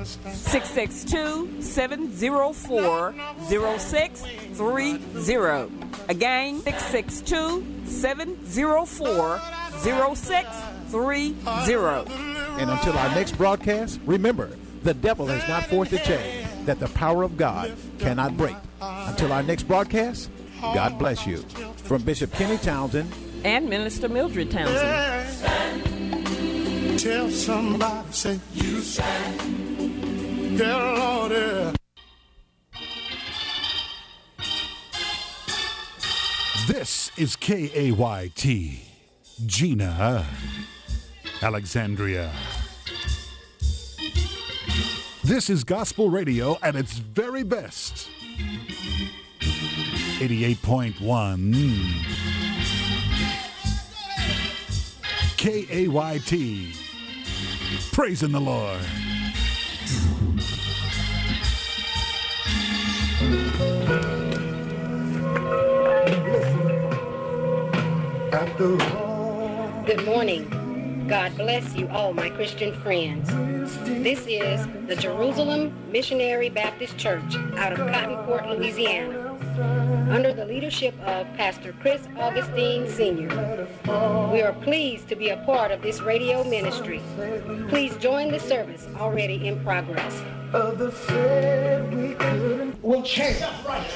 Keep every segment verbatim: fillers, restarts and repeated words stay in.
six six two, seven zero four, zero six three zero. Again, six six two, seven zero four, zero six three zero. And until our next broadcast, remember, the devil has not forced a chain that the power of God cannot break. Until our next broadcast, God bless you. From Bishop Kenny Townsend and Minister Mildred Townsend. Stand. Tell somebody, say, you stand. Yeah, Lord, yeah. This is K A Y T, Gina, Alexandria. This is gospel radio at its very best. eighty-eight point one K A Y T, praising the Lord. Good morning. God bless you all, my Christian friends. This is the Jerusalem Missionary Baptist Church out of Cotton Port, Louisiana, under the leadership of Pastor Chris Augustine Senior We are pleased to be a part of this radio ministry. Please join the service already in progress. Will change.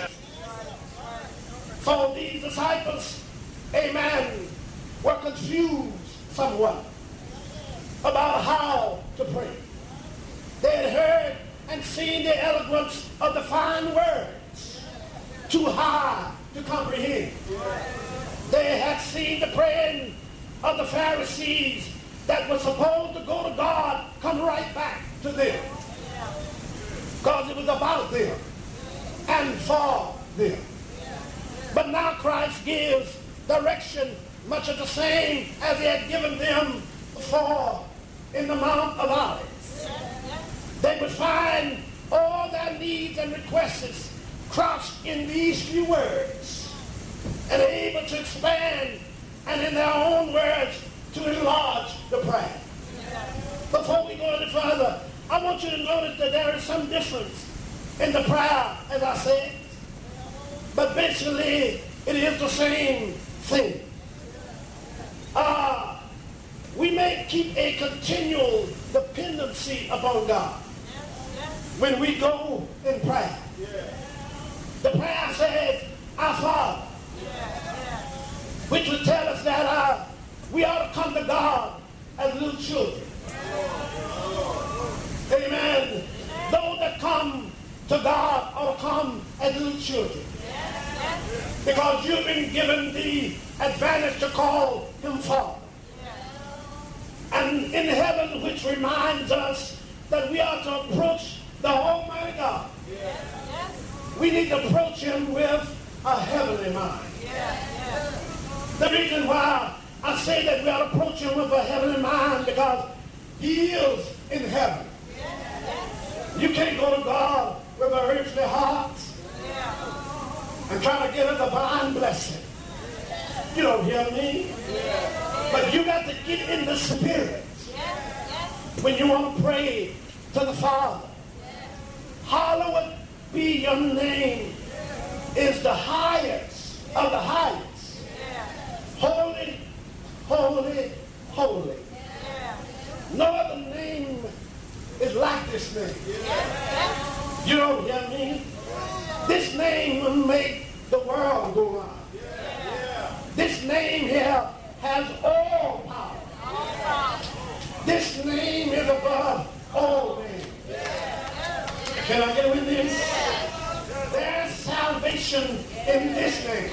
So these disciples, amen, were confused somewhat about how to pray. They had heard and seen the eloquence of the fine words, too high to comprehend. They had seen the praying of the Pharisees that was supposed to go to God come right back to them, because it was about them and for them. But now Christ gives direction much of the same as he had given them before in the Mount of Olives. They would find all their needs and requests crossed in these few words, and able to expand and in their own words to enlarge the prayer. Before we go any further, I want you to notice that there is some difference in the prayer, as I said, but basically it is the same thing. Uh, we may keep a continual dependency upon God when we go in prayer. The prayer says, our Father, which would tell us that uh, we ought to come to God as little children. Amen. Those that come to God ought to come as little children, because you've been given the advantage to call him Father. And in heaven, which reminds us that we are to approach the Almighty God, we need to approach him with a heavenly mind. The reason why I say that we ought to approach him with a heavenly mind, because he is in heaven. You can't go to God with an earthly heart and try to get a divine blessing. You don't hear me? But you got to get in the spirit when you want to pray to the Father. Hallowed be your name is the highest of the highest. Holy, holy, holy. No other name is like this name. You don't hear me? This name will make the world go on. This name here has all power. This name is above all names. Can I get with this? There's salvation in this name.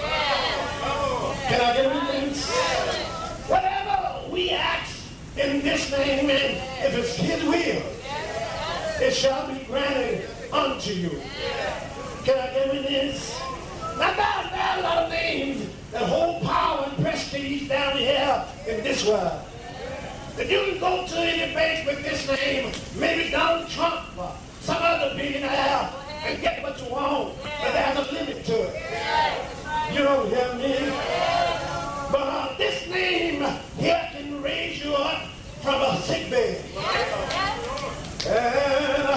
Can I get with this? Whatever we ask in this name, and if it's his will, it shall be granted unto you. Can I get with this? Now there, there are a lot of names that hold power and prestige down here in this world. If you can go to any bank with this name, maybe Donald Trump or some other billionaire, and get what you want, but there's a limit to it. You don't hear me? But uh, this name here can raise you up from a sick bed. And uh,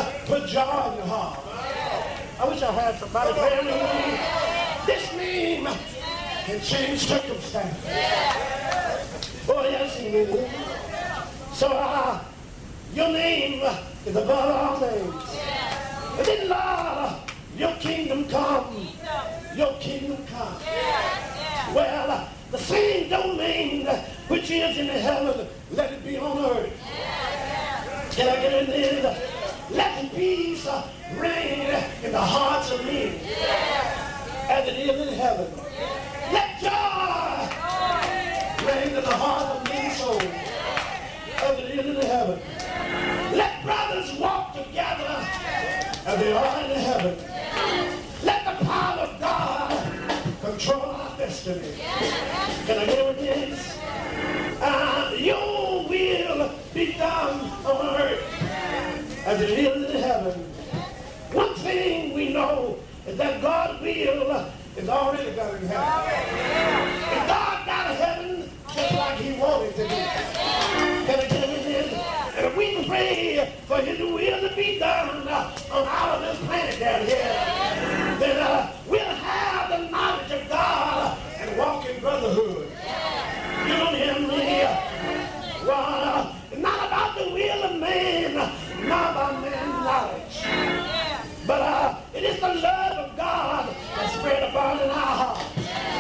joy in your heart. I wish I had somebody praying with me. This name can change circumstances. Oh, yes, it will. So uh, your name is above all names. And then, Lord, your kingdom come. Your kingdom come. Well, uh, the same domain which is in heaven, let it be on earth. Can I get in there? Let peace uh, reign in the hearts of men as it is in heaven. Let joy reign in the heart of men's souls as it is in heaven. Let brothers walk together as they are in heaven. Let the power of God control our destiny. Can I get with this? Uh, your will be done on earth as it is in heaven. One thing we know is that God's will is already done in heaven. And God got a heaven just like he wanted to do. Can I get with this? And if we pray for his will to be done uh, on our this planet down here, then uh, we'll have the knowledge of God and walk in brotherhood. You don't hear me? Well, uh, it's not about the will of man, not about man's knowledge. But uh, it is the love of God that's spread abroad in our hearts.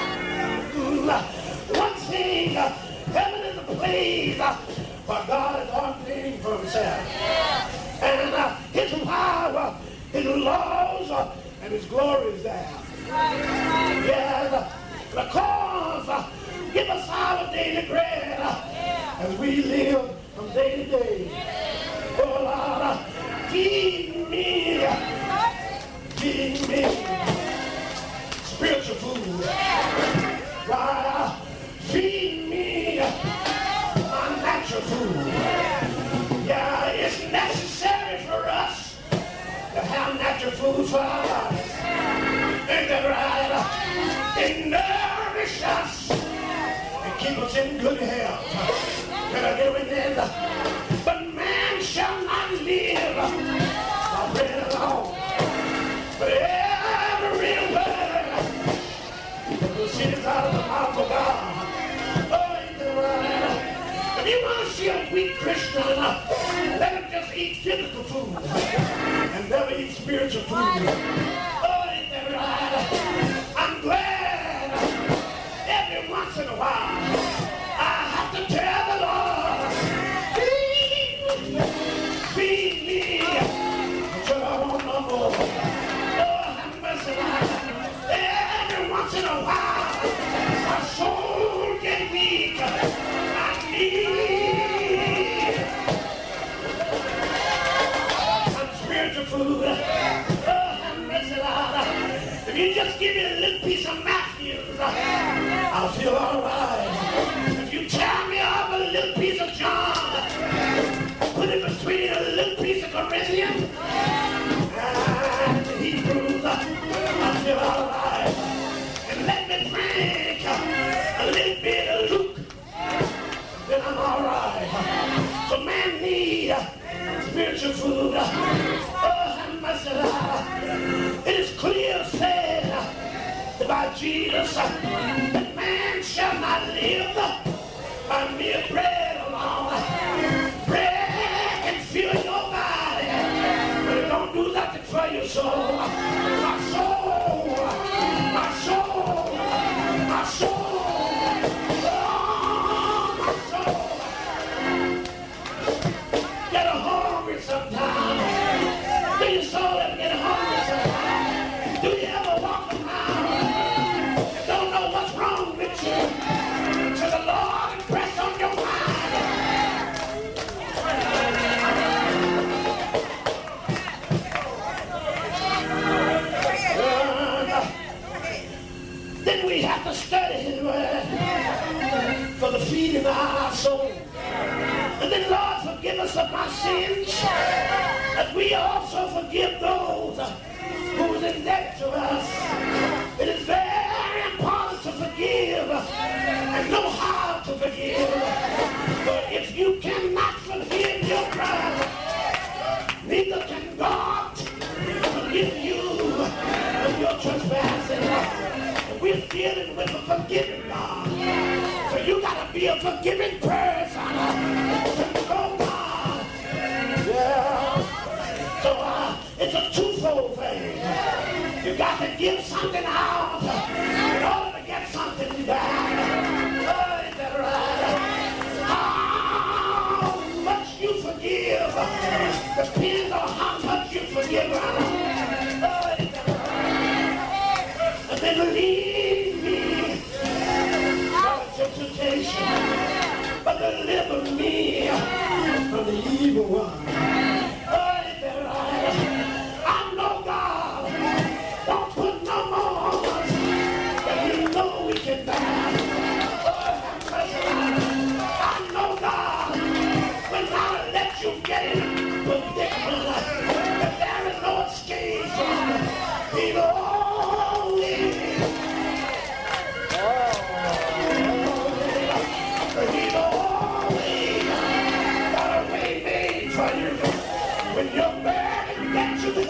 Mm, one thing, uh, heaven is a place uh, where God is ordained for himself. And uh, his power, his laws, uh, and his glory is there. Yes, uh, because uh, give us our daily bread uh, as we live from day to day. Oh Lord, uh, feed me, uh, feed me spiritual food. Why, uh, feed me uh, my natural food. Yeah, it's necessary for us to have natural food for our lives. Ain't that right? Uh, it nourishes us and keep us in good health. Can I get with this? But man shall not live by bread alone, but every word that proceeds out of the mouth of God. Oh, ain't that right? If you want to see a weak Christian, let him just eat physical food and never eat spiritual food. Oh, ain't that right? I'm glad every once in a while I have to tell the Lord, feed me, feed me, until I want no more. Oh, have mercy. Every once in a while, my soul get weak. I need some spiritual food. Oh, have mercy, Lord. If you just give me a little piece of Matthews, I'll feel all right. If you tear me off a little piece of John, put it between a little piece of Corinthians and the Hebrews, I'll feel all right. And let me drink a little bit of Luke, then I'm all right. So man need spiritual food. Oh, have mercy, Lord. It is clear said by Jesus that man shall not live by mere bread alone. Bread can fill your body, but it don't do nothing for your soul. My soul, my soul, my soul, oh, my soul. Get hungry sometimes. Do your soul ever get hungry sometimes? Do you ever walk around and don't know what's wrong with you? To the Lord and press on your mind. Uh, then we have to study his word for the feeding of our soul. And then, Lord, forgive us of my sins, as we also forgive those who is in debt to us. It is very important to forgive and know how to forgive. But if you cannot forgive your brother, neither can God So uh, it's a twofold thing. You got to give something out in order to get something back. Oh, is that right? How much you forgive depends on how much you forgive. Oh, is that right? And then leave me not to temptation, but deliver me from the evil one. Oh, is that right? I know God don't put no more that you know we can bear. Oh, have mercy. I know God will not let you get in predicament that there is no escape from. He always, he always got a way made for you. When you're bad and get you the